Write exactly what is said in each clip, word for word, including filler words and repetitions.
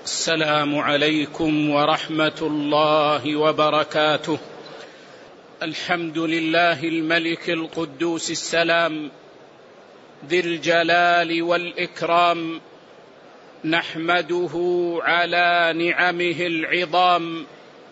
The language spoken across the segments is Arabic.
السلام عليكم ورحمة الله وبركاته. الحمد لله الملك القدوس السلام ذي الجلال والإكرام، نحمده على نعمه العظام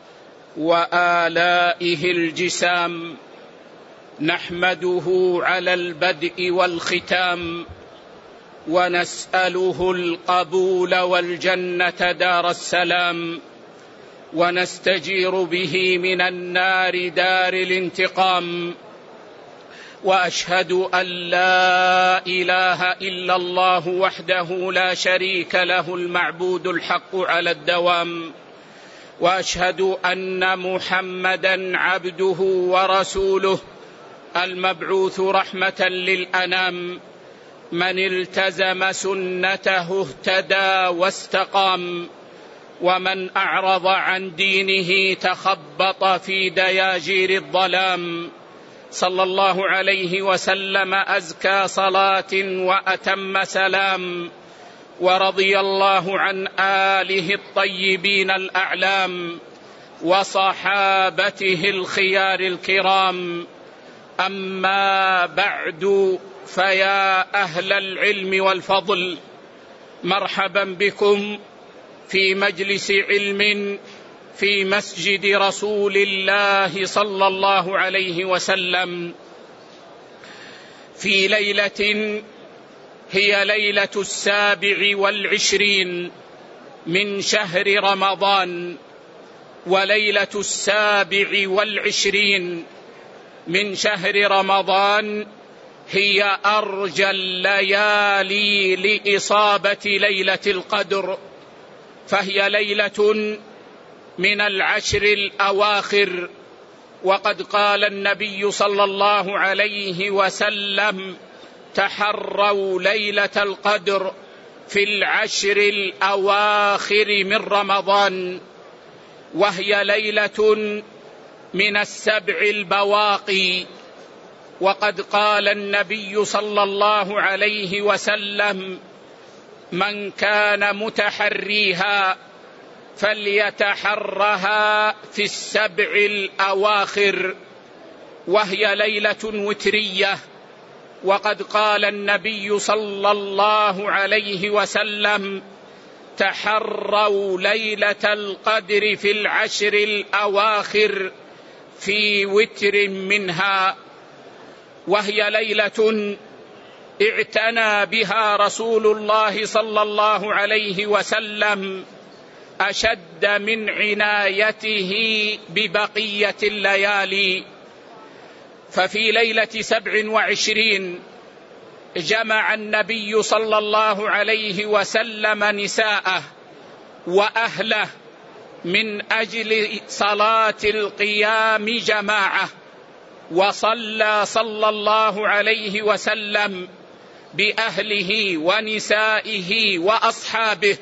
وآلائه الجسام، نحمده على البدء والختام، ونسأله القبول والجنة دار السلام، ونستجير به من النار دار الانتقام. وأشهد أن لا إله إلا الله وحده لا شريك له المعبود الحق على الدوام، وأشهد أن محمدًا عبده ورسوله المبعوث رحمة للأنام، من التزم سنته اهتدى واستقام، ومن أعرض عن دينه تخبط في دياجير الظلام. صلى الله عليه وسلم أزكى صلاة وأتم سلام، ورضي الله عن آله الطيبين الأعلام وصحابته الخيار الكرام. أما بعد، فيا أهل العلم والفضل، مرحبا بكم في مجلس علم في مسجد رسول الله صلى الله عليه وسلم، في ليلة هي ليلة السابع والعشرين من شهر رمضان، وليلة السابع والعشرين من شهر رمضان هي أرجى الليالي لإصابة ليلة القدر، فهي ليلة من العشر الأواخر. وقد قال النبي صلى الله عليه وسلم: تحروا ليلة القدر في العشر الأواخر من رمضان، وهي ليلة من السبع البواقي. وقد قال النبي صلى الله عليه وسلم: من كان متحريها فليتحرها في السبع الأواخر، وهي ليلة وترية. وقد قال النبي صلى الله عليه وسلم: تحروا ليلة القدر في العشر الأواخر في وتر منها، وهي ليلة اعتنى بها رسول الله صلى الله عليه وسلم أشد من عنايته ببقية الليالي. ففي ليلة سبع وعشرين جمع النبي صلى الله عليه وسلم نساءه وأهله من أجل صلاة القيام جماعة، وصلى صلى الله عليه وسلم بأهله ونسائه وأصحابه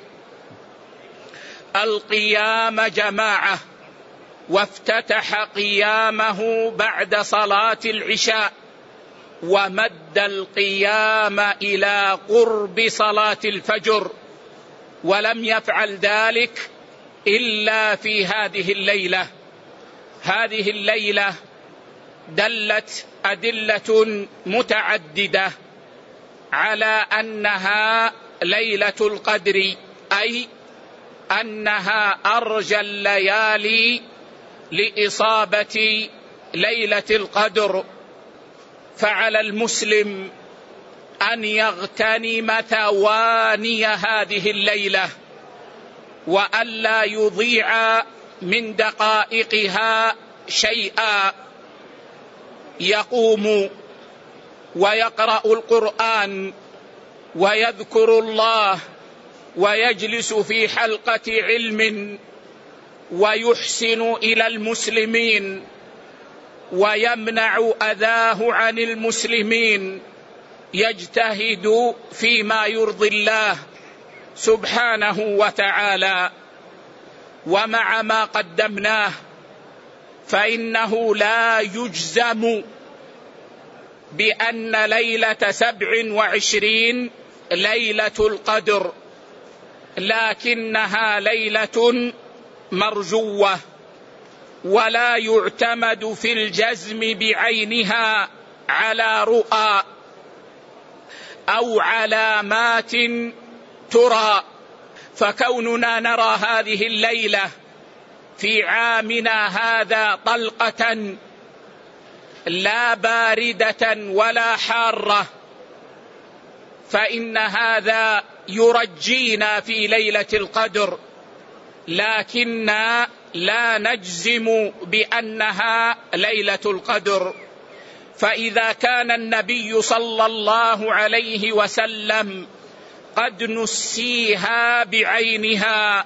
القيام جماعة، وافتتح قيامه بعد صلاة العشاء، ومد القيام إلى قرب صلاة الفجر، ولم يفعل ذلك إلا في هذه الليلة. هذه الليلة دلت أدلة متعددة على أنها ليلة القدر، أي أنها أرجى الليالي لإصابة ليلة القدر. فعلى المسلم أن يغتنم ثواني هذه الليلة، وألا يضيع من دقائقها شيئا. يقوم ويقرأ القرآن ويذكر الله ويجلس في حلقة علم ويحسن إلى المسلمين ويمنع أذاه عن المسلمين، يجتهد فيما يرضي الله سبحانه وتعالى. ومع ما قدمناه فإنه لا يجزم بأن ليلة سبع وعشرين ليلة القدر، لكنها ليلة مرجوة، ولا يعتمد في الجزم بعينها على رؤى أو علامات ترى. فكوننا نرى هذه الليلة في عامنا هذا طلقة لا باردة ولا حارة، فإن هذا يرجينا في ليلة القدر، لكننا لا نجزم بأنها ليلة القدر. فإذا كان النبي صلى الله عليه وسلم قد نسيها بعينها،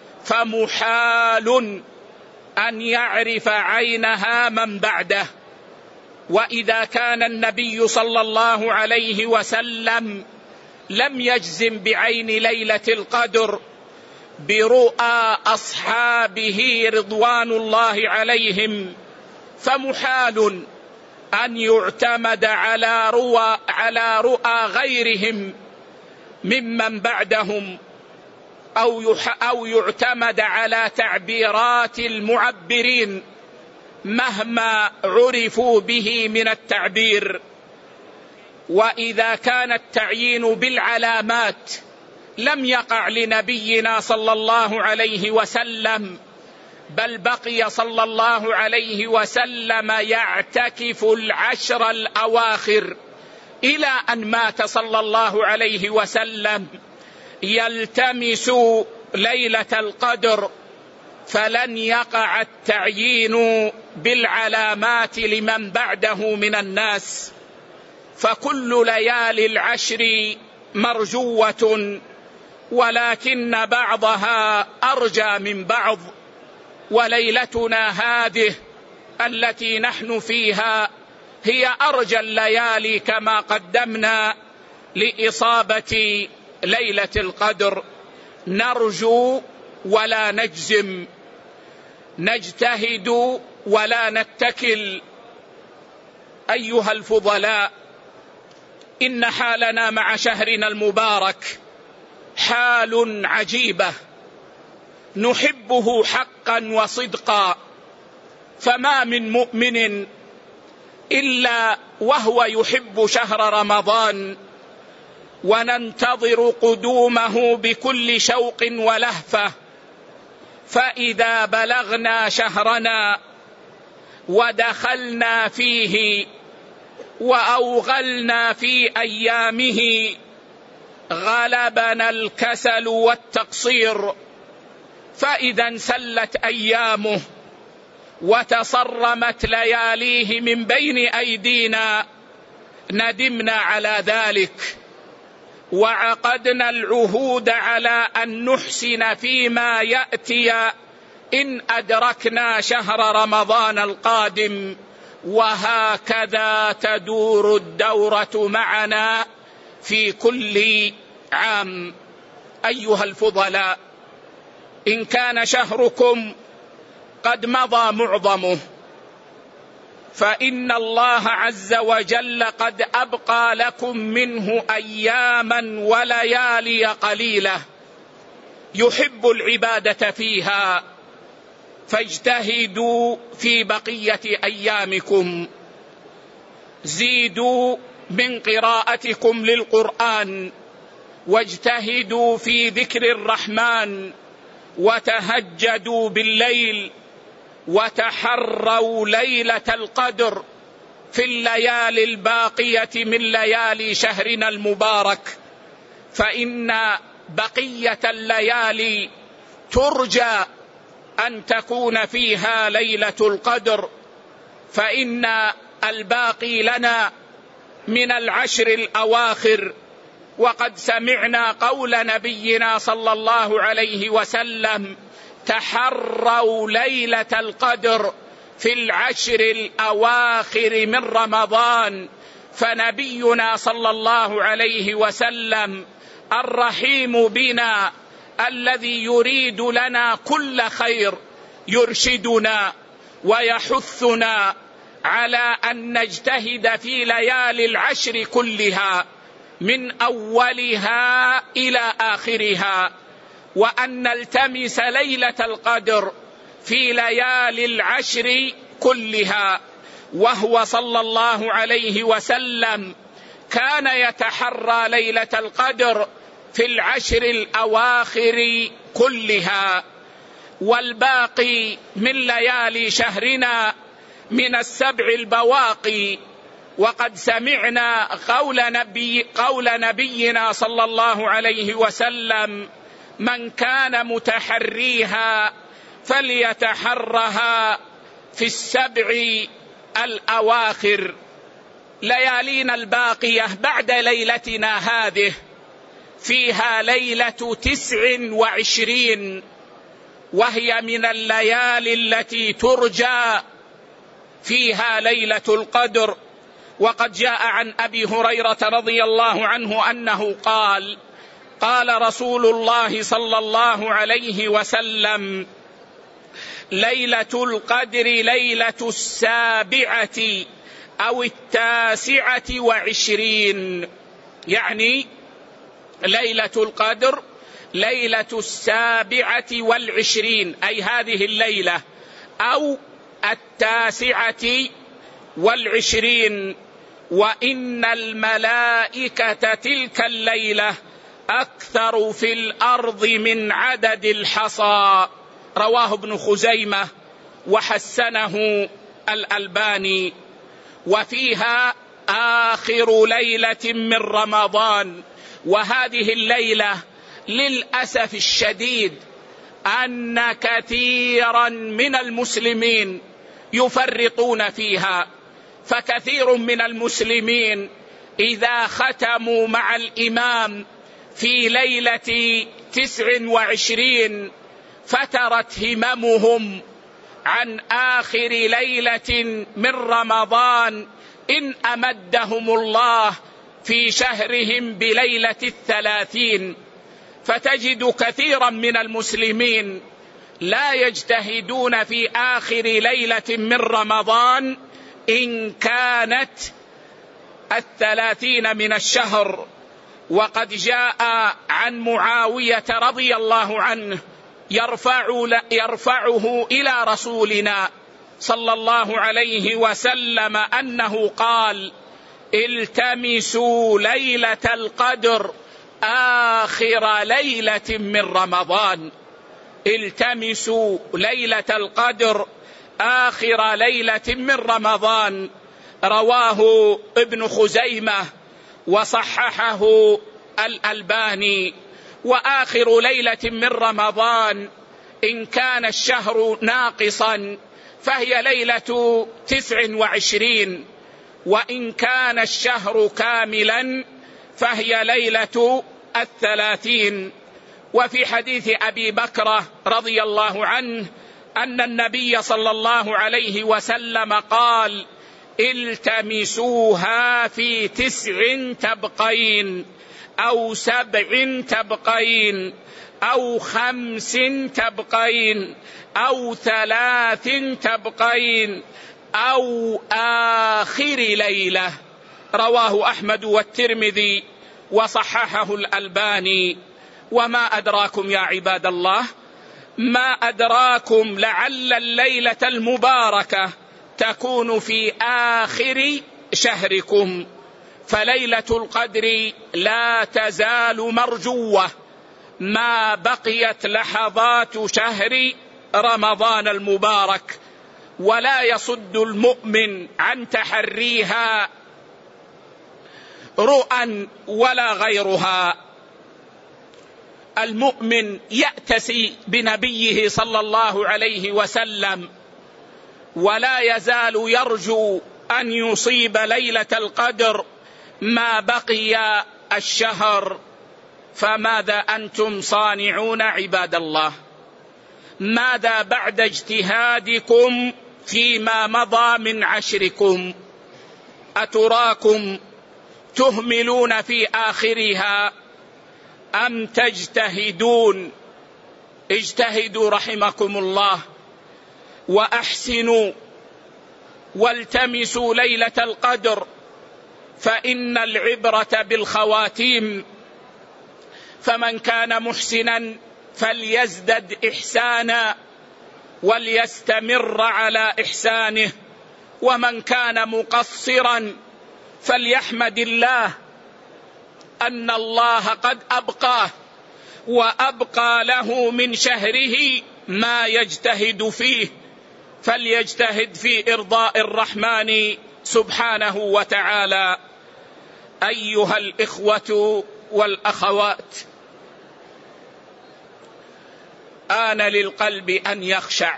فمحال أن يعرف عينها من بعده. وإذا كان النبي صلى الله عليه وسلم لم يجزم بعين ليلة القدر برؤى أصحابه رضوان الله عليهم، فمحال أن يعتمد على رؤى على رؤى غيرهم ممن بعدهم، أو أو يعتمد على تعبيرات المعبرين مهما عرفوا به من التعبير. وإذا كان التعيين بالعلامات لم يقع لنبينا صلى الله عليه وسلم، بل بقي صلى الله عليه وسلم يعتكف العشر الأواخر إلى أن مات صلى الله عليه وسلم يلتمس ليلة القدر، فلن يقع التعيين بالعلامات لمن بعده من الناس. فكل ليالي العشر مرجوة، ولكن بعضها أرجى من بعض. وليلتنا هذه التي نحن فيها هي أرجى الليالي كما قدمنا لإصابة ليلة القدر. نرجو ولا نجزم، نجتهد ولا نتكل. أيها الفضلاء، إن حالنا مع شهرنا المبارك حال عجيبة، نحبه حقا وصدقا، فما من مؤمن إلا وهو يحب شهر رمضان، وننتظر قدومه بكل شوق ولهفة. فإذا بلغنا شهرنا ودخلنا فيه وأوغلنا في أيامه غلبنا الكسل والتقصير، فإذا انسلت أيامه وتصرمت لياليه من بين أيدينا ندمنا على ذلك، وعقدنا العهود على أن نحسن فيما يأتي إن أدركنا شهر رمضان القادم. وهكذا تدور الدورة معنا في كل عام. أيها الفضلاء، إن كان شهركم قد مضى معظمه، فإن الله عز وجل قد أبقى لكم منه أياما وليالي قليلة يحب العبادة فيها، فاجتهدوا في بقية أيامكم، زيدوا من قراءتكم للقرآن، واجتهدوا في ذكر الرحمن، وتهجدوا بالليل، وتحروا ليلة القدر في الليالي الباقية من ليالي شهرنا المبارك، فإن بقية الليالي ترجى أن تكون فيها ليلة القدر، فإن الباقي لنا من العشر الأواخر. وقد سمعنا قول نبينا صلى الله عليه وسلم: تحروا ليلة القدر في العشر الأواخر من رمضان. فنبينا صلى الله عليه وسلم الرحيم بنا الذي يريد لنا كل خير يرشدنا ويحثنا على أن نجتهد في ليالي العشر كلها من أولها إلى آخرها، وأن نلتمس ليلة القدر في ليالي العشر كلها. وهو صلى الله عليه وسلم كان يتحرى ليلة القدر في العشر الأواخر كلها، والباقي من ليالي شهرنا من السبع البواقي. وقد سمعنا قول, نبي قول نبينا صلى الله عليه وسلم: من كان متحريها فليتحرها في السبع الأواخر. ليالينا الباقية بعد ليلتنا هذه فيها ليلة تسع وعشرين، وهي من الليالي التي ترجى فيها ليلة القدر. وقد جاء عن أبي هريرة رضي الله عنه أنه قال: قال رسول الله صلى الله عليه وسلم: ليلة القدر ليلة السابعة أو التاسعة وعشرين، يعني ليلة القدر ليلة السابعة والعشرين، أي هذه الليلة، أو التاسعة والعشرين. وإن الملائكة تلك الليلة أكثر في الأرض من عدد الحصى. رواه ابن خزيمة وحسنه الألباني. وفيها آخر ليلة من رمضان. وهذه الليلة للأسف الشديد أن كثيرا من المسلمين يفرطون فيها، فكثير من المسلمين إذا ختموا مع الإمام في ليلة تسع وعشرين فترت هممهم عن آخر ليلة من رمضان إن أمدهم الله في شهرهم بليلة الثلاثين. فتجد كثيرا من المسلمين لا يجتهدون في آخر ليلة من رمضان إن كانت الثلاثين من الشهر. وقد جاء عن معاوية رضي الله عنه يرفع يرفعه إلى رسولنا صلى الله عليه وسلم أنه قال: التمسوا ليلة القدر آخر ليلة من رمضان. التمسوا ليلة القدر آخر ليلة من رمضان. رواه ابن خزيمة وصححه الألباني. وآخر ليلة من رمضان إن كان الشهر ناقصا فهي ليلة تسع وعشرين، وإن كان الشهر كاملا فهي ليلة الثلاثين. وفي حديث أبي بكر رضي الله عنه أن النبي صلى الله عليه وسلم قال: التمسوها في تسع تبقين أو سبع تبقين أو خمس تبقين أو ثلاث تبقين أو آخر ليلة. رواه أحمد والترمذي وصححه الألباني. وما أدراكم يا عباد الله، ما أدراكم لعل الليلة المباركة تكون في آخر شهركم. فليلة القدر لا تزال مرجوة ما بقيت لحظات شهر رمضان المبارك، ولا يصد المؤمن عن تحريها رؤى ولا غيرها. المؤمن يأتسي بنبيه صلى الله عليه وسلم ولا يزال يرجو أن يصيب ليلة القدر ما بقي الشهر. فماذا أنتم صانعون عباد الله؟ ماذا بعد اجتهادكم فيما مضى من عشركم؟ أتراكم تهملون في آخرها أم تجتهدون؟ اجتهدوا رحمكم الله وأحسنوا والتمسوا ليلة القدر، فإن العبرة بالخواتيم. فمن كان محسنا فليزدد إحسانا وليستمر على إحسانه، ومن كان مقصرا فليحمد الله أن الله قد أبقاه وأبقى له من شهره ما يجتهد فيه، فليجتهد في إرضاء الرحمن سبحانه وتعالى. أيها الإخوة والأخوات، آن للقلب أن يخشع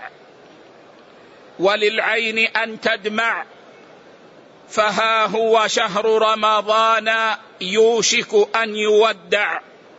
وللعين أن تدمع، فها هو شهر رمضان يوشك أن يودع.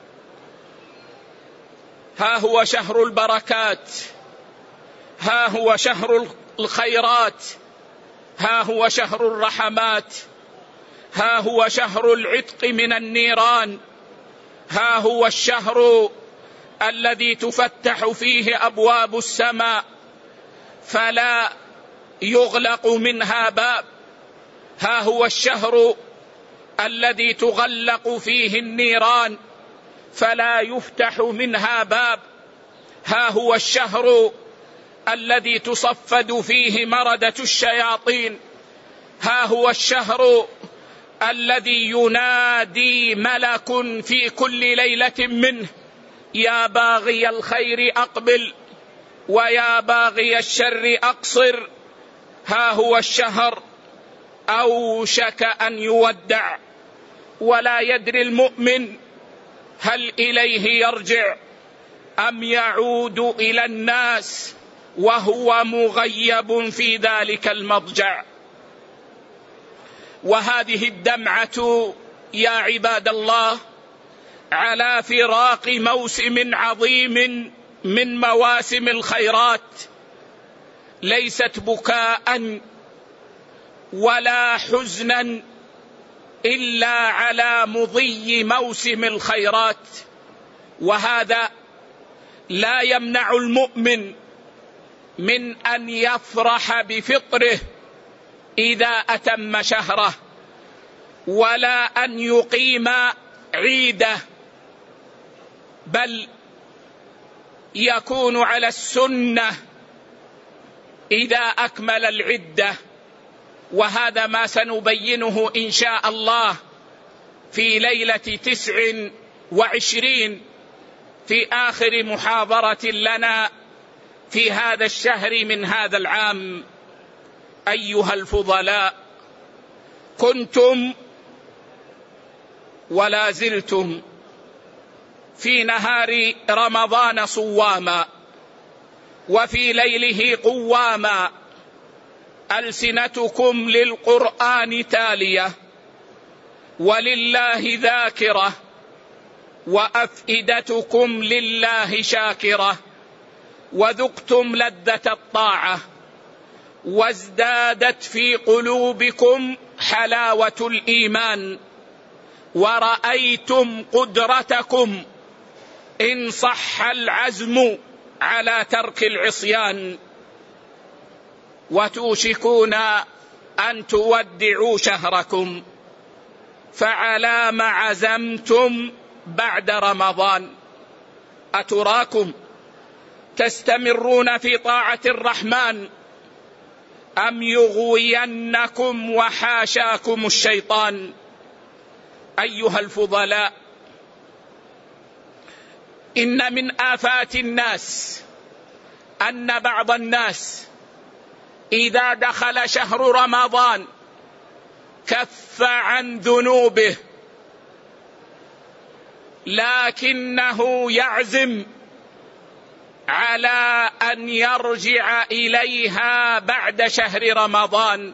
ها هو شهر البركات، ها هو شهر الخيرات، ها هو شهر الرحمات، ها هو شهر العتق من النيران، ها هو الشهر الذي تفتح فيه أبواب السماء فلا يغلق منها باب، ها هو الشهر الذي تغلق فيه النيران فلا يفتح منها باب، ها هو الشهر الذي تصفد فيه مردة الشياطين، ها هو الشهر الذي ينادي ملك في كل ليلة منه: يا باغي الخير أقبل ويا باغي الشر أقصر. ها هو الشهر أوشك أن يودع، ولا يدري المؤمن هل إليه يرجع أم يعود إلى الناس وهو مغيب في ذلك المضجع. وهذه الدمعة يا عباد الله على فراق موسم عظيم من مواسم الخيرات، ليست بكاء ولا حزنا إلا على مضي موسم الخيرات، وهذا لا يمنع المؤمن من أن يفرح بفطره إذا أتم شهره، ولا أن يقيم عيده، بل يكون على السنة إذا أكمل العدة. وهذا ما سنبينه إن شاء الله في ليلة تسع وعشرين في آخر محاضرة لنا في هذا الشهر من هذا العام. أيها الفضلاء، كنتم ولا زلتم في نهار رمضان صواما وفي ليله قواما، ألسنتكم للقرآن تالية ولله ذاكرة وأفئدتكم لله شاكرة، وذقتم لذة الطاعة وازدادت في قلوبكم حلاوة الإيمان، ورأيتم قدرتكم إن صح العزم على ترك العصيان، وتوشكون أن تودعوا شهركم، فعلى ما عزمتم بعد رمضان؟ أتراكم تستمرون في طاعة الرحمن أم يغوينكم وحاشاكم الشيطان؟ أيها الفضلاء، إن من آفات الناس أن بعض الناس إذا دخل شهر رمضان كف عن ذنوبه، لكنه يعزم على أن يرجع إليها بعد شهر رمضان،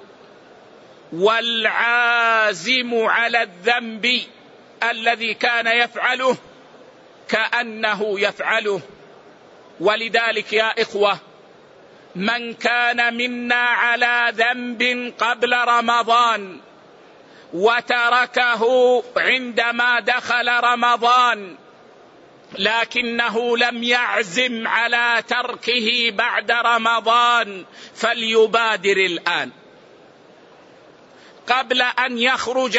والعازم على الذنب الذي كان يفعله كأنه يفعله. ولذلك يا إخوة، من كان منا على ذنب قبل رمضان وتركه عندما دخل رمضان لكنه لم يعزم على تركه بعد رمضان فليبادر الآن قبل أن يخرج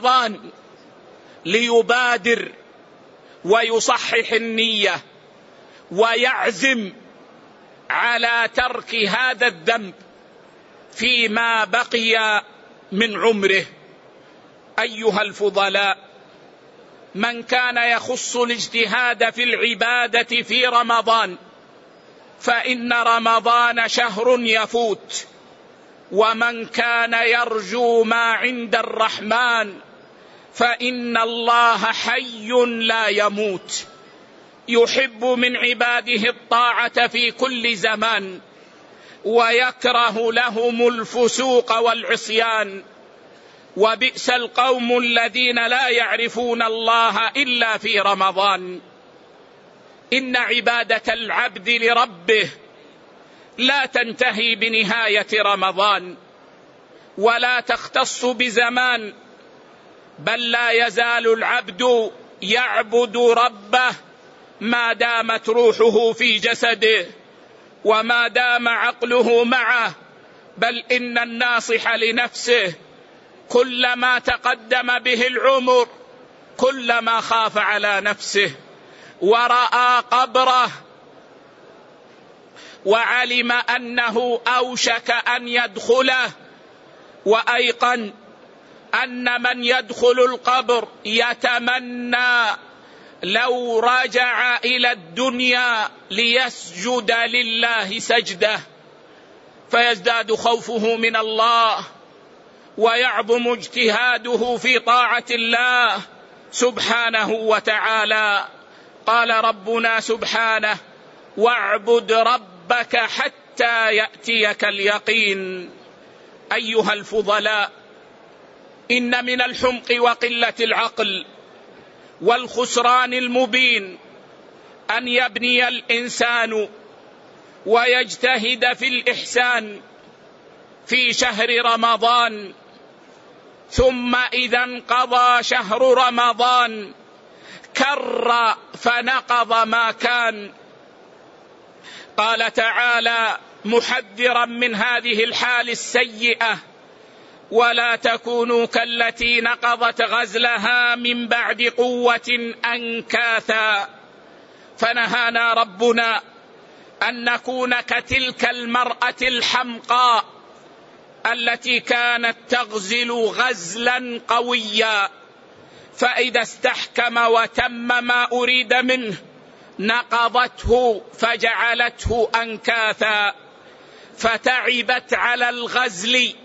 رمضان، ليبادر ويصحح النية ويعزم على ترك هذا الذنب فيما بقي من عمره. أيها الفضلاء، من كان يخص الاجتهاد في العبادة في رمضان فإن رمضان شهر يفوت، ومن كان يرجو ما عند الرحمن فإن الله حي لا يموت، يحب من عباده الطاعة في كل زمان ويكره لهم الفسوق والعصيان، وبئس القوم الذين لا يعرفون الله إلا في رمضان. إن عبادة العبد لربه لا تنتهي بنهاية رمضان ولا تختص بزمان، بل لا يزال العبد يعبد ربه ما دامت روحه في جسده وما دام عقله معه، بل إن الناصح لنفسه كلما تقدم به العمر كلما خاف على نفسه ورأى قبره وعلم أنه أوشك أن يدخله، وأيقن أن من يدخل القبر يتمنى لو رجع إلى الدنيا ليسجد لله سجدة، فيزداد خوفه من الله ويعظم اجتهاده في طاعة الله سبحانه وتعالى. قال ربنا سبحانه: واعبد ربك حتى يأتيك اليقين. أيها الفضلاء، إن من الحمق وقلة العقل والخسران المبين أن يبني الإنسان ويجتهد في الإحسان في شهر رمضان، ثم إذا انقضى شهر رمضان كر فنقض ما كان. قال تعالى محذرا من هذه الحال السيئة: ولا تكونوا كالتي نقضت غزلها من بعد قوة أنكاثا. فنهانا ربنا أن نكون كتلك المرأة الحمقاء التي كانت تغزل غزلا قويا، فإذا استحكم وتم ما أريد منه نقضته فجعلته أنكاثا، فتعبت على الغزل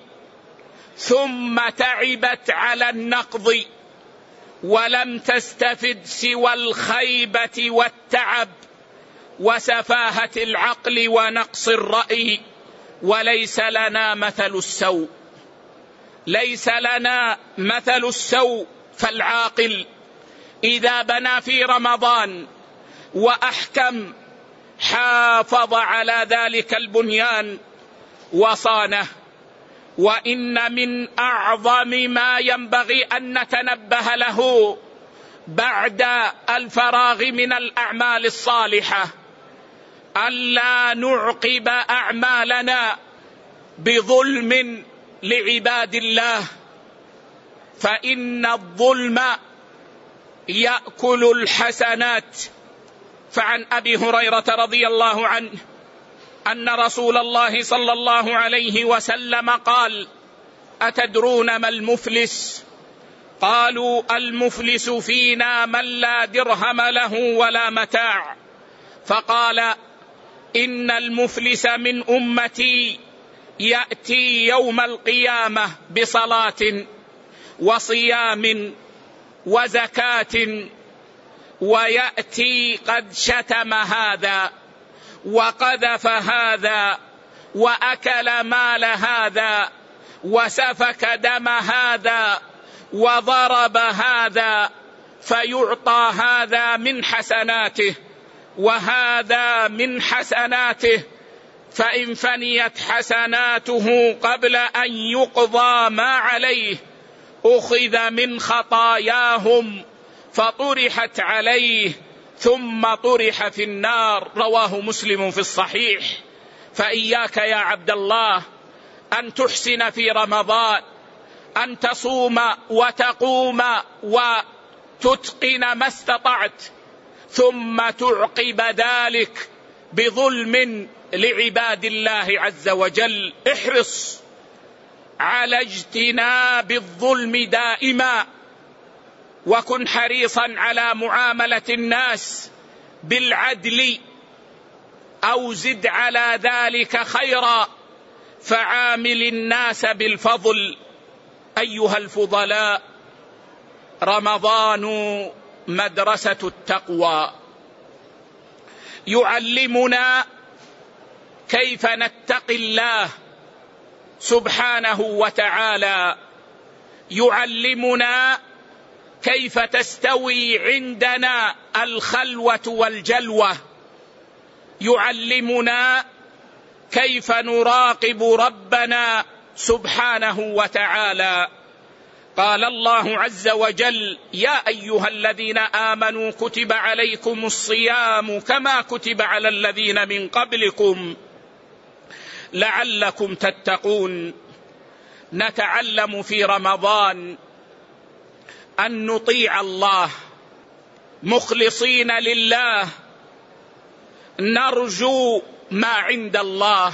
ثم تعبت على النقض، ولم تستفد سوى الخيبة والتعب وسفاهة العقل ونقص الرأي. وليس لنا مثل السوء، ليس لنا مثل السوء. فالعاقل إذا بنى في رمضان وأحكم حافظ على ذلك البنيان وصانه. وإن من أعظم ما ينبغي أن نتنبه له بعد الفراغ من الأعمال الصالحة ألا نعقب أعمالنا بظلم لعباد الله، فإن الظلم يأكل الحسنات. فعن أبي هريرة رضي الله عنه أن رسول الله صلى الله عليه وسلم قال: أتدرون ما المفلس؟ قالوا: المفلس فينا من لا درهم له ولا متاع. فقال: إن المفلس من أمتي يأتي يوم القيامة بصلاة وصيام وزكاة، ويأتي قد شتم هذا وقذف هذا وأكل مال هذا وسفك دم هذا وضرب هذا، فيعطى هذا من حسناته وهذا من حسناته، فإن فنيت حسناته قبل أن يقضى ما عليه أخذ من خطاياهم فطرحت عليه ثم طرح في النار. رواه مسلم في الصحيح. فإياك يا عبد الله أن تحسن في رمضان، أن تصوم وتقوم وتتقن ما استطعت، ثم تعقب ذلك بظلم لعباد الله عز وجل. احرص على اجتناب الظلم دائما، وكن حريصا على معاملة الناس بالعدل، أو زد على ذلك خيرا فعامل الناس بالفضل. أيها الفضلاء، رمضان مدرسة التقوى، يعلمنا كيف نتقي الله سبحانه وتعالى، يعلمنا كيف تستوي عندنا الخلوة والجلوة، يعلمنا كيف نراقب ربنا سبحانه وتعالى. قال الله عز وجل: يا أيها الذين آمنوا كتب عليكم الصيام كما كتب على الذين من قبلكم لعلكم تتقون. نتعلم في رمضان أن نطيع الله مخلصين لله، نرجو ما عند الله.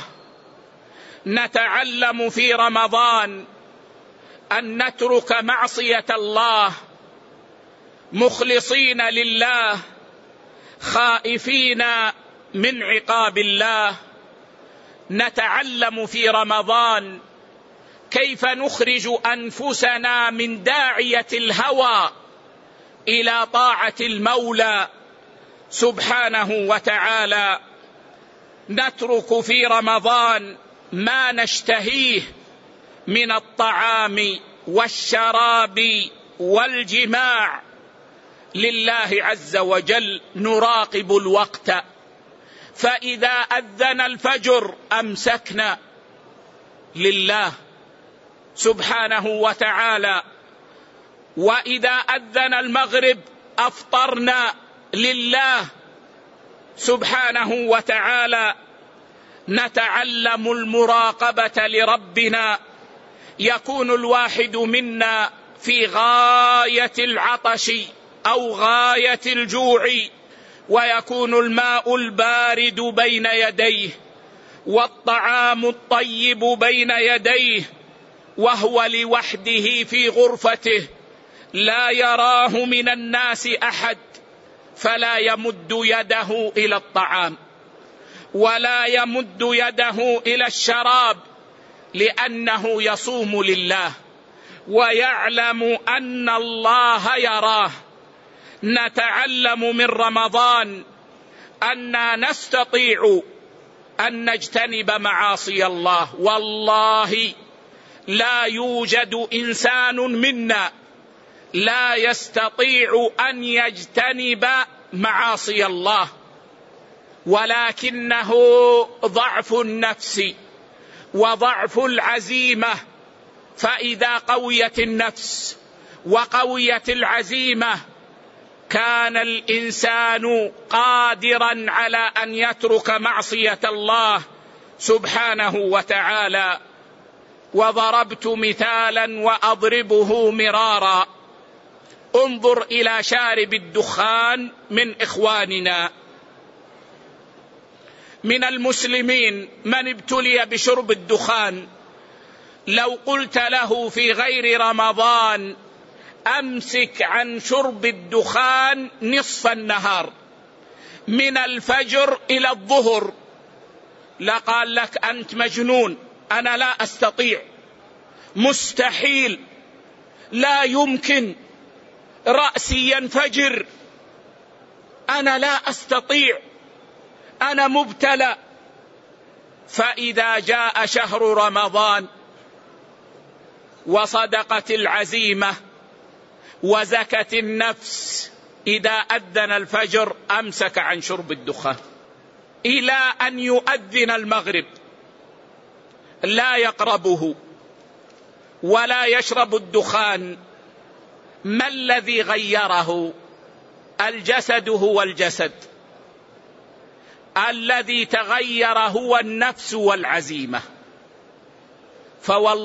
نتعلم في رمضان أن نترك معصية الله مخلصين لله، خائفين من عقاب الله. نتعلم في رمضان كيف نخرج أنفسنا من داعية الهوى إلى طاعة المولى سبحانه وتعالى. نترك في رمضان ما نشتهيه من الطعام والشراب والجماع لله عز وجل. نراقب الوقت، فإذا أذن الفجر أمسكنا لله سبحانه وتعالى، وإذا أذن المغرب أفطرنا لله سبحانه وتعالى. نتعلم المراقبة لربنا. يكون الواحد منا في غاية العطش أو غاية الجوع، ويكون الماء البارد بين يديه والطعام الطيب بين يديه، وهو لوحده في غرفته لا يراه من الناس أحد، فلا يمد يده إلى الطعام ولا يمد يده إلى الشراب، لأنه يصوم لله ويعلم أن الله يراه. نتعلم من رمضان أننا نستطيع أن نجتنب معاصي الله. والله لا يوجد إنسان منا لا يستطيع أن يجتنب معاصي الله، ولكنه ضعف النفس وضعف العزيمة. فإذا قويت النفس وقويت العزيمة كان الإنسان قادرا على أن يترك معصية الله سبحانه وتعالى. وضربت مثالا وأضربه مرارا. انظر إلى شارب الدخان من إخواننا من المسلمين من ابتلي بشرب الدخان، لو قلت له في غير رمضان أمسك عن شرب الدخان نصف النهار من الفجر إلى الظهر، لقال لك أنت مجنون، أنا لا أستطيع، مستحيل، لا يمكن، رأسي ينفجر، أنا لا أستطيع، أنا مبتلى. فإذا جاء شهر رمضان وصدقت العزيمة وزكت النفس، إذا أذن الفجر أمسك عن شرب الدخان إلى أن يؤذن المغرب، لا يقربه ولا يشرب الدخان. ما الذي غيره؟ الجسد هو الجسد، الذي تغير هو النفس والعزيمة.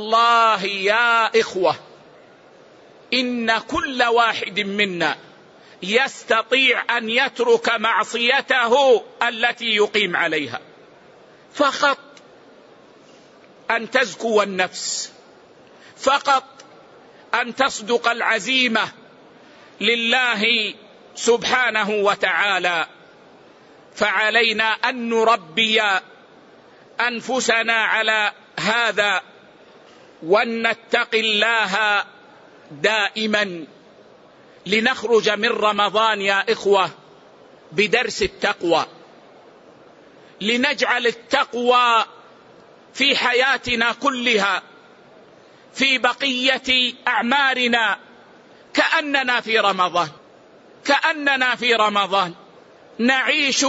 فوالله يا إخوة إن كل واحد منا يستطيع أن يترك معصيته التي يقيم عليها، فقط أن تزكو النفس، فقط أن تصدق العزيمة لله سبحانه وتعالى. فعلينا أن نربي أنفسنا على هذا، وأن نتقي الله دائما، لنخرج من رمضان يا إخوة بدرس التقوى، لنجعل التقوى في حياتنا كلها، في بقية أعمارنا، كأننا في رمضان، كأننا في رمضان نعيش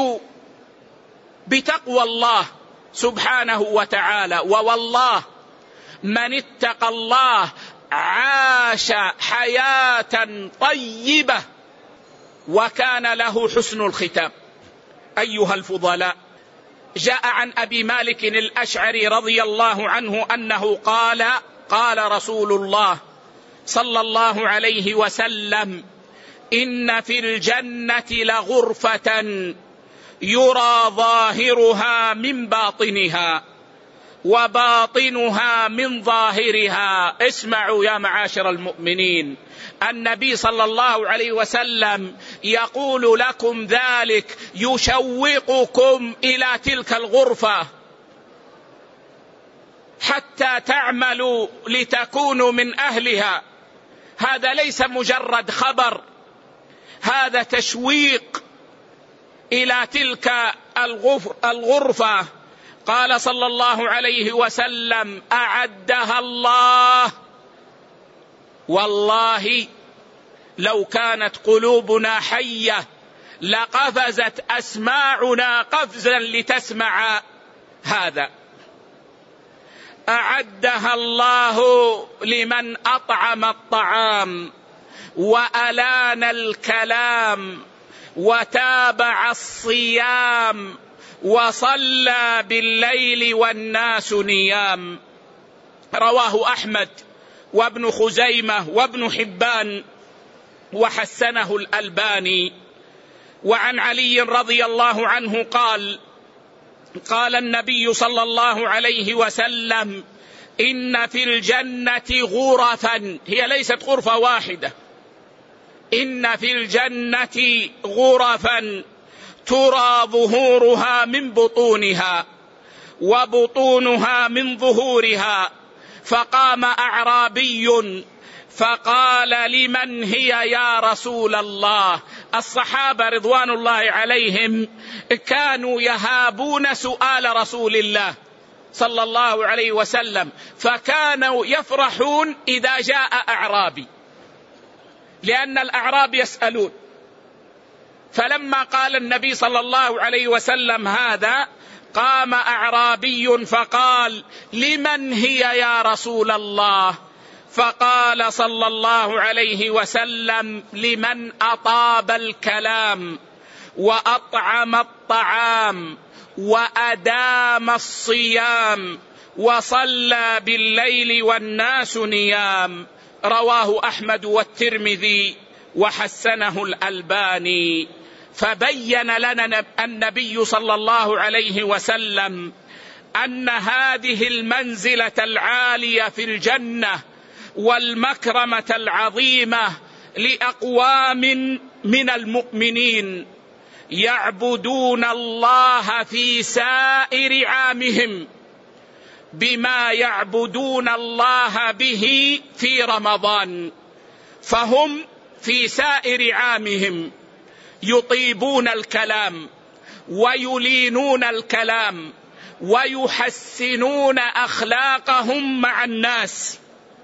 بتقوى الله سبحانه وتعالى. ووالله من اتقى الله عاش حياة طيبة وكان له حسن الختام. أيها الفضلاء، جاء عن أبي مالك الأشعري رضي الله عنه أنه قال: قال رسول الله صلى الله عليه وسلم: إن في الجنة لغرفة يرى ظاهرها من باطنها وباطنها من ظاهرها. اسمعوا يا معاشر المؤمنين، النبي صلى الله عليه وسلم يقول لكم ذلك، يشوقكم إلى تلك الغرفة حتى تعملوا لتكونوا من أهلها. هذا ليس مجرد خبر، هذا تشويق إلى تلك الغرفة. قال صلى الله عليه وسلم: أعدها الله. والله لو كانت قلوبنا حية لقفزت أسماعنا قفزا لتسمع هذا. أعدها الله لمن أطعم الطعام وألان الكلام وتابع الصيام وصلى بالليل والناس نيام. رواه أحمد وابن خزيمة وابن حبان وحسنه الألباني. وعن علي رضي الله عنه قال: قال النبي صلى الله عليه وسلم: إن في الجنة غرفا، هي ليست غرفة واحدة، إن في الجنة غرفا ترى ظهورها من بطونها وبطونها من ظهورها. فقام أعرابي فقال: لمن هي يا رسول الله؟ الصحابة رضوان الله عليهم كانوا يهابون سؤال رسول الله صلى الله عليه وسلم، فكانوا يفرحون إذا جاء أعرابي، لأن الأعراب يسألون. فلما قال النبي صلى الله عليه وسلم هذا، قام أعرابي فقال: لمن هي يا رسول الله؟ فقال صلى الله عليه وسلم: لمن أطاب الكلام وأطعم الطعام وأدام الصيام وصلى بالليل والناس نيام. رواه أحمد والترمذي وحسنه الألباني. فبين لنا النبي صلى الله عليه وسلم أن هذه المنزلة العالية في الجنة والمكرمة العظيمة لأقوام من المؤمنين يعبدون الله في سائر عامهم بما يعبدون الله به في رمضان. فهم في سائر عامهم يطيبون الكلام ويلينون الكلام ويحسنون أخلاقهم مع الناس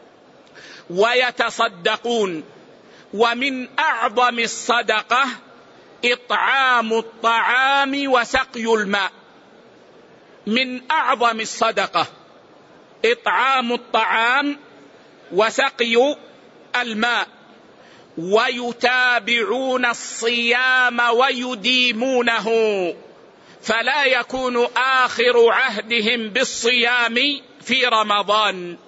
ويتصدقون. ومن أعظم الصدقة إطعام الطعام وسقي الماء. من أعظم الصدقة إطعام الطعام وسقي الماء. ويتابعون الصيام ويديمونه، فلا يكون آخر عهدهم بالصيام في رمضان.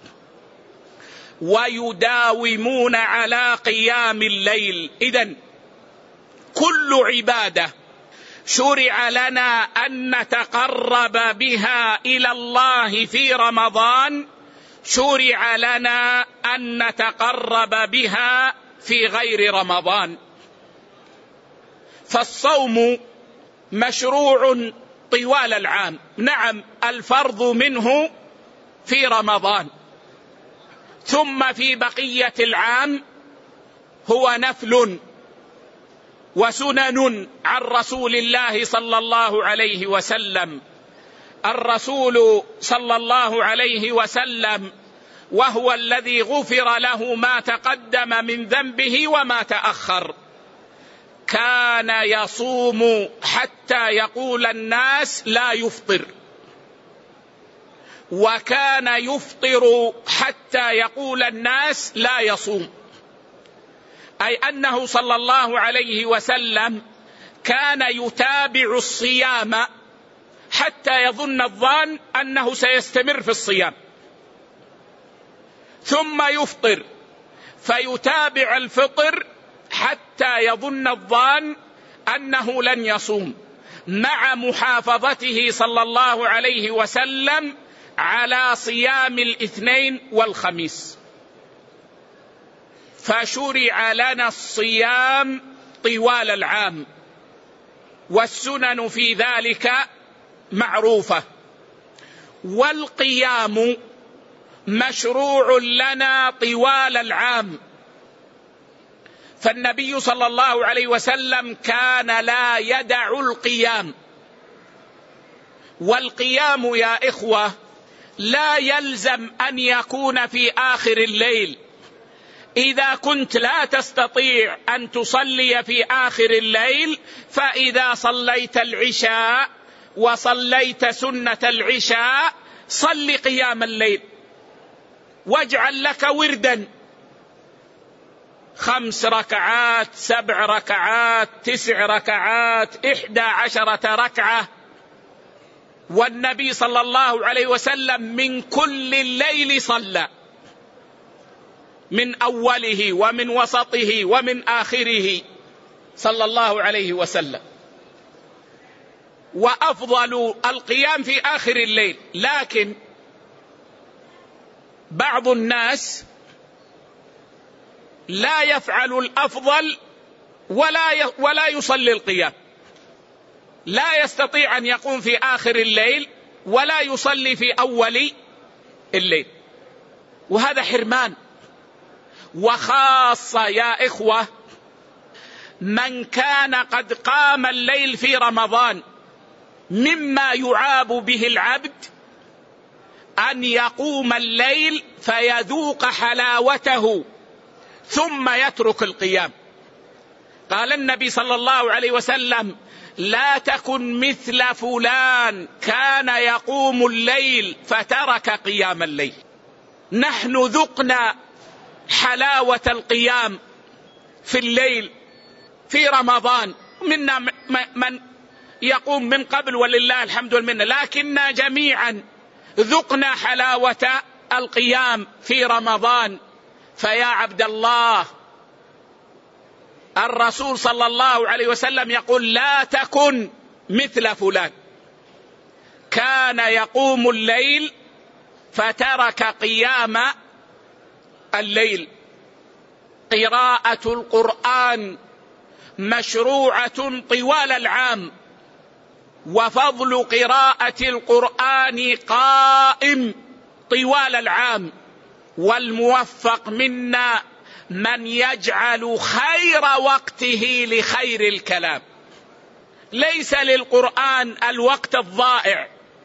ويداومون على قيام الليل. إذن كل عبادة شرع لنا أن نتقرب بها إلى الله في رمضان شرع لنا أن نتقرب بها في غير رمضان. فالصوم مشروع طوال العام، نعم الفرض منه في رمضان، ثم في بقية العام هو نفل وسنن عن رسول الله صلى الله عليه وسلم. الرسول صلى الله عليه وسلم وهو الذي غفر له ما تقدم من ذنبه وما تأخر كان يصوم حتى يقول الناس لا يفطر، وكان يفطر حتى يقول الناس لا يصوم، أي أنه صلى الله عليه وسلم كان يتابع الصيام حتى يظن الظان أنه سيستمر في الصيام، ثم يفطر فيتابع الفطر حتى يظن الظان أنه لن يصوم، مع محافظته صلى الله عليه وسلم على صيام الاثنين والخميس. فشرع لنا الصيام طوال العام، والسنن في ذلك معروفة. والقيام مشروع لنا طوال العام، فالنبي صلى الله عليه وسلم كان لا يدع القيام. والقيام يا إخوة لا يلزم أن يكون في آخر الليل. إذا كنت لا تستطيع أن تصلي في آخر الليل، فإذا صليت العشاء وصليت سنة العشاء صل قيام الليل، واجعل لك وردا خمس ركعات، سبع ركعات، تسع ركعات، إحدى عشرة ركعة. والنبي صلى الله عليه وسلم من كل الليل صلى، من أوله ومن وسطه ومن آخره صلى الله عليه وسلم. وأفضل القيام في آخر الليل، لكن بعض الناس لا يفعل الأفضل ولا ولا يصلي القيام، لا يستطيع أن يقوم في آخر الليل ولا يصلي في أول الليل، وهذا حرمان. وخاصة يا إخوة من كان قد قام الليل في رمضان، مما يعاب به العبد أن يقوم الليل فيذوق حلاوته ثم يترك القيام. قال النبي صلى الله عليه وسلم: لا تكن مثل فلان كان يقوم الليل فترك قيام الليل. نحن ذقنا حلاوة القيام في الليل في رمضان، منا من يقوم من قبل ولله الحمد والمنة، لكننا جميعا ذقنا حلاوة القيام في رمضان. فيا عبد الله، الرسول صلى الله عليه وسلم يقول: لا تكن مثل فلان كان يقوم الليل فترك قيام الليل. قراءة القرآن مشروعة طوال العام، وفضل قراءة القرآن قائم طوال العام. والموفق منا من يجعل خير وقته لخير الكلام. ليس للقرآن الوقت الضائع،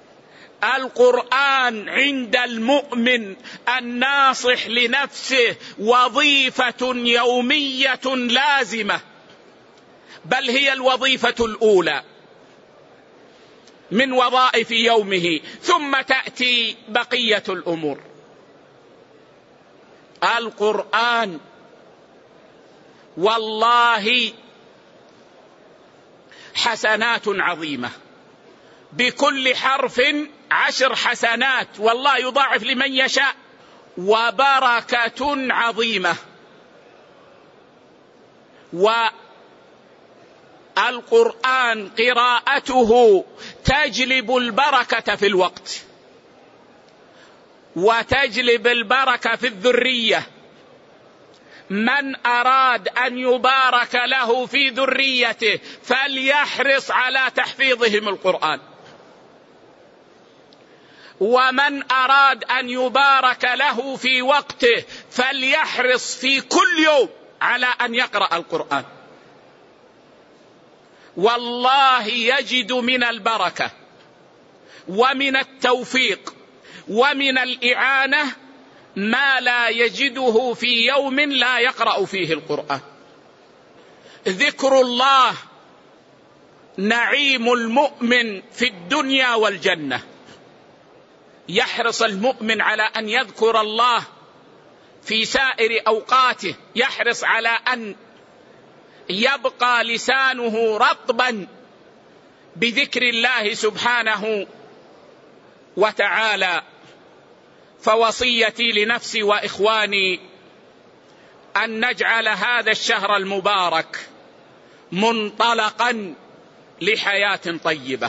القرآن عند المؤمن الناصح لنفسه وظيفة يومية لازمة، بل هي الوظيفة الأولى من وظائف يومه، ثم تأتي بقية الأمور. القرآن والله حسنات عظيمة، بكل حرف عشر حسنات، والله يضاعف لمن يشاء، وبركة عظيمة. القرآن قراءته تجلب البركة في الوقت، وتجلب البركة في الذرية. من أراد أن يبارك له في ذريته فليحرص على تحفيظهم القرآن، ومن أراد أن يبارك له في وقته فليحرص في كل يوم على أن يقرأ القرآن. والله يجد من البركة ومن التوفيق ومن الإعانة ما لا يجده في يوم لا يقرأ فيه القرآن. ذكر الله نعيم المؤمن في الدنيا والجنة. يحرص المؤمن على أن يذكر الله في سائر أوقاته، يحرص على أن يبقى لسانه رطبا بذكر الله سبحانه وتعالى. فوصيتي لنفسي وإخواني أن نجعل هذا الشهر المبارك منطلقا لحياة طيبة،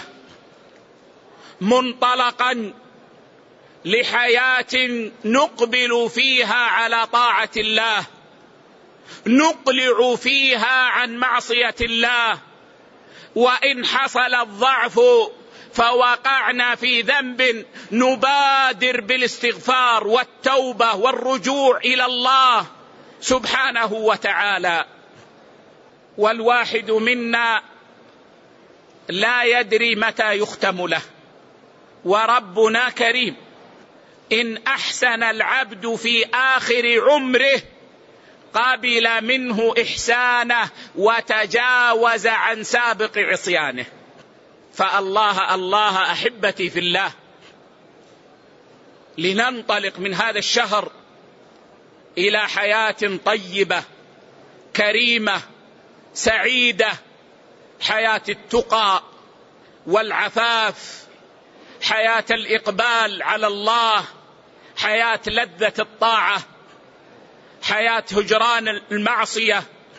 منطلقا لحياة نقبل فيها على طاعة الله، نقلع فيها عن معصية الله، وإن حصل الضعف فوقعنا في ذنب نبادر بالاستغفار والتوبة والرجوع إلى الله سبحانه وتعالى. والواحد منا لا يدري متى يختم له، وربنا كريم. إن أحسن العبد في آخر عمره قبل منه إحسانه وتجاوز عن سابق عصيانه. فالله الله أحبتي في الله، لننطلق من هذا الشهر إلى حياة طيبة كريمة سعيدة، حياة التقى والعفاف، حياة الإقبال على الله، حياة لذة الطاعة، حياة هجران المعصية.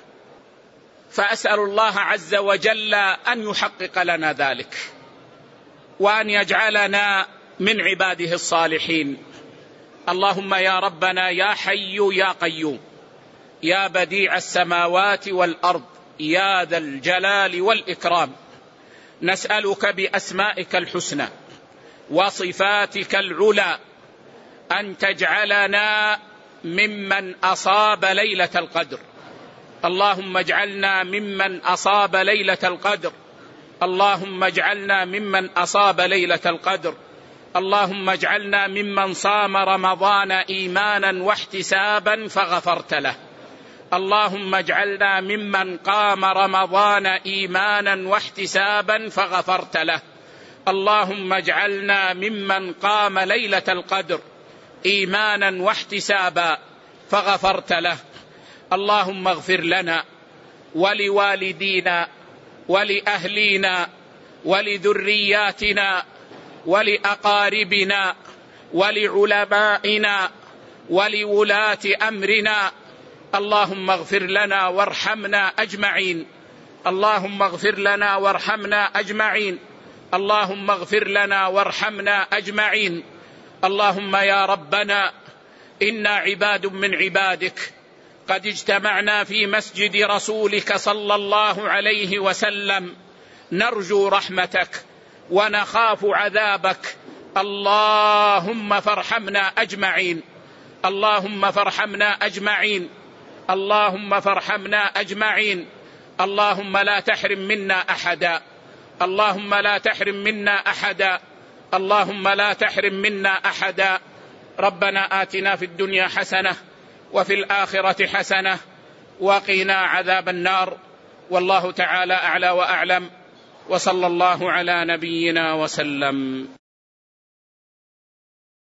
فأسأل الله عز وجل أن يحقق لنا ذلك، وأن يجعلنا من عباده الصالحين. اللهم يا ربنا يا حي يا قيوم يا بديع السماوات والأرض يا ذا الجلال والإكرام، نسألك بأسمائك الحسنى وصفاتك العلى أن تجعلنا ممن أصاب ليلة القدر. اللهم اجعلنا ممن أصاب ليلة القدر، اللهم اجعلنا ممن أصاب ليلة القدر، اللهم اجعلنا ممن صام رمضان إيمانا واحتسابا فغفرت له، اللهم اجعلنا ممن قام رمضان إيمانا واحتسابا فغفرت له، اللهم اجعلنا ممن قام ليلة القدر إيمانا واحتسابا فغفرت له. اللهم اغفر لنا ولوالدينا ولأهلينا ولذرياتنا ولأقاربنا ولعلمائنا ولولاة أمرنا. اللهم اغفر لنا وارحمنا أجمعين، اللهم اغفر لنا وارحمنا أجمعين، اللهم اغفر لنا وارحمنا أجمعين. اللهم يا ربنا إنا عباد من عبادك قد اجتمعنا في مسجد رسولك صلى الله عليه وسلم، نرجو رحمتك ونخاف عذابك. اللهم فارحمنا أجمعين، اللهم فارحمنا أجمعين، اللهم فارحمنا أجمعين. اللهم لا تحرم منا أحدا، اللهم لا تحرم منا أحدا، اللهم لا تحرم منا أحدا. ربنا آتنا في الدنيا حسنة وفي الآخرة حسنة وقنا عذاب النار. والله تعالى أعلى وأعلم، وصلى الله على نبينا وسلم.